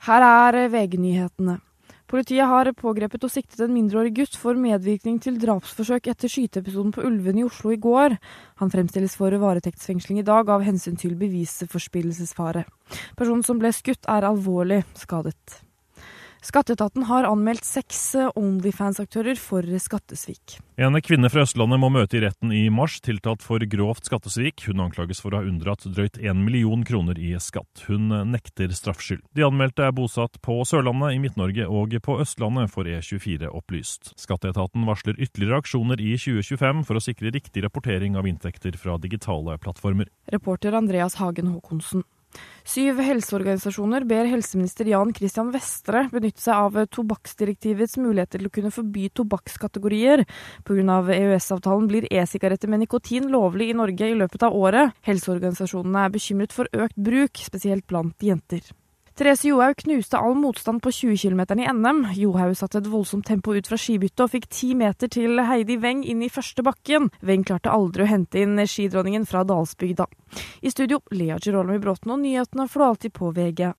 Her VG-nyhetene. Politiet har pågrepet og siktet en mindreårig gutt for medvirkning til drapsforsøk etter skyteepisoden på Ulven i Oslo i går. Han fremstilles for varetektsfengsling i dag av hensyn til bevisforspillelsesfare. Personen som ble skutt alvorlig skadet. Skatteetaten har anmeldt 6 OnlyFans-aktører for skattesvik. En kvinne fra Østlandet må møte i retten i mars, tiltalt for grovt skattesvik. Hun anklages for å ha unndratt drøyt 1 million kroner i skatt. Hun nekter straffskyld. De anmeldte bosatt på Sørlandet, i Midt-Norge og på Østlandet, for E24 opplyst. Skatteetaten varsler ytterligere aksjoner i 2025 for å sikre riktig rapportering av inntekter fra digitale plattformer. Reporter Andreas Hagen Håkonsen. 7 helseorganisasjoner ber helseminister Jan Christian Vestre benytte seg av tobakksdirektivets muligheter til å kunne forby tobakkskategorier. På grunn av EØS-avtalen blir e-sigaretter med nikotin lovlig i Norge i løpet av året. Helseorganisasjonene bekymret for økt bruk, spesielt blant jenter. Therese Johaug knuste all motstand på 20 km i NM. Johaug satte et voldsomt tempo ut fra skibyttet og fikk 10 meter til Heidi Weng inn i første bakken. Weng klarte aldri å hente inn skidronningen fra Dalsbygda. I studio, Lea Girolami Bråten, og nyhetene får du alltid på VG.